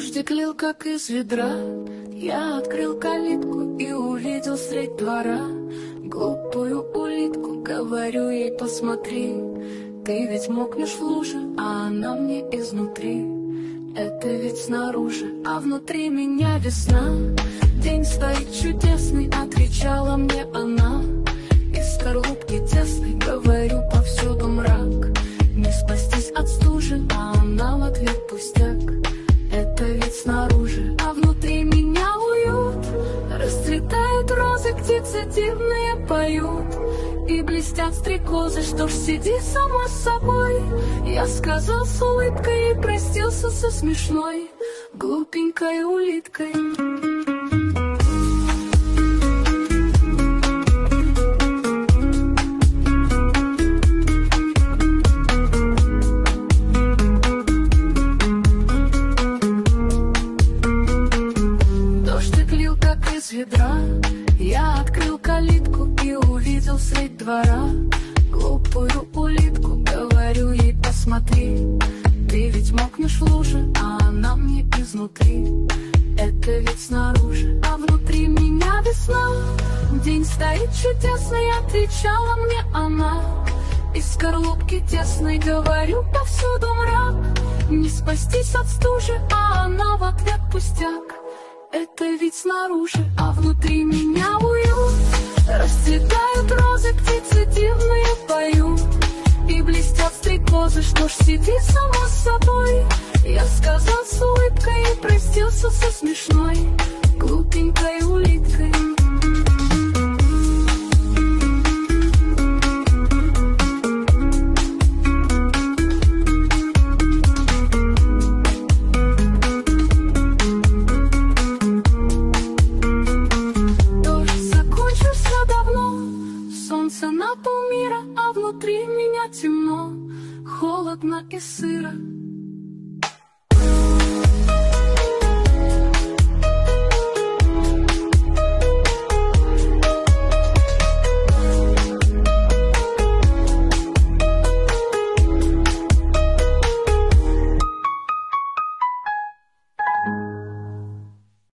Дождик лил, как из ведра. Я открыл калитку и увидел средь двора глупую улитку. Говорю ей: посмотри, ты ведь мокнешь в луже, а она мне изнутри. Это ведь снаружи, а внутри меня весна. День стоит чудесный, отвечала мне она. Из скорлупки тесной, говорю, повсюду мрак. Не спастись от стужи, а она в ответ: пустяк. Это ведь снаружи, а внутри меня уют. Расцветают розы, птицы дивные поют, и блестят стрекозы. Что ж, сиди сама с собой. Я сказал с улыбкой и простился со смешной глупенькой улиткой. Ведра. Я открыл калитку и увидел средь двора глупую улитку. Говорю ей: посмотри, ты ведь мокнешь в луже, а она мне изнутри. Это ведь снаружи, а внутри меня весна. День стоит чудесный, отвечала мне она. Из скорлупки тесной, говорю, повсюду мрак. Не спастись от стужи, а она в ответ: пустяк. Это ведь снаружи, а внутри меня уют. Расцветают розы, птицы дивные поют, и блестят стрекозы. Что ж, сиди сама с собой. Я сказал с улыбкой и простился со смешной глупенькой улиткой. Солнце на полмира, а внутри меня темно, холодно и сыро.